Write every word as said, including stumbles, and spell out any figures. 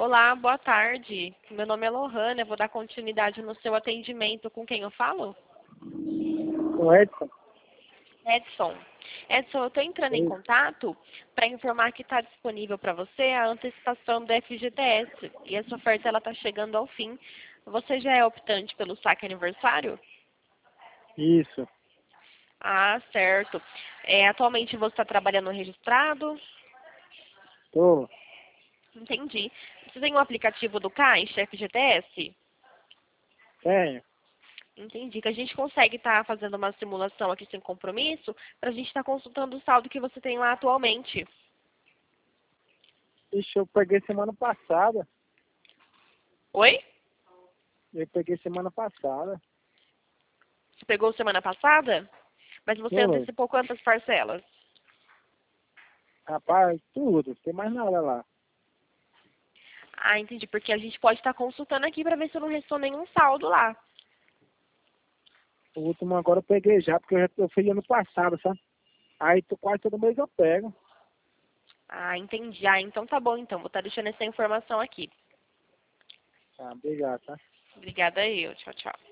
Olá, boa tarde. Meu nome é Lohana, eu vou dar continuidade no seu atendimento. Com quem eu falo? O Edson? Edson. Edson, eu estou entrando em Sim. contato para informar que está disponível para você a antecipação do F G T S. E essa oferta está chegando ao fim. Você já é optante pelo saque aniversário? Isso. Ah, certo. É, atualmente você está trabalhando registrado? Tô. Entendi. Você tem um aplicativo do Caixa, F G T S? Tenho. Entendi. Que a gente consegue estar fazendo uma simulação aqui sem compromisso para a gente estar consultando o saldo que você tem lá atualmente. Ixi, eu peguei semana passada. Oi? Eu peguei semana passada. Você pegou semana passada? Mas você Foi. antecipou quantas parcelas? Rapaz, tudo. Não tem mais nada lá. Ah, entendi. Porque a gente pode estar consultando aqui para ver se eu não restou nenhum saldo lá. O último agora eu peguei já, porque eu, já, eu fui ano passado, sabe? Aí tô, quase todo mês eu pego. Ah, entendi. Ah, então tá bom então. Vou estar deixando essa informação aqui. Tá, obrigado, tá? Obrigada eu. Tchau, tchau.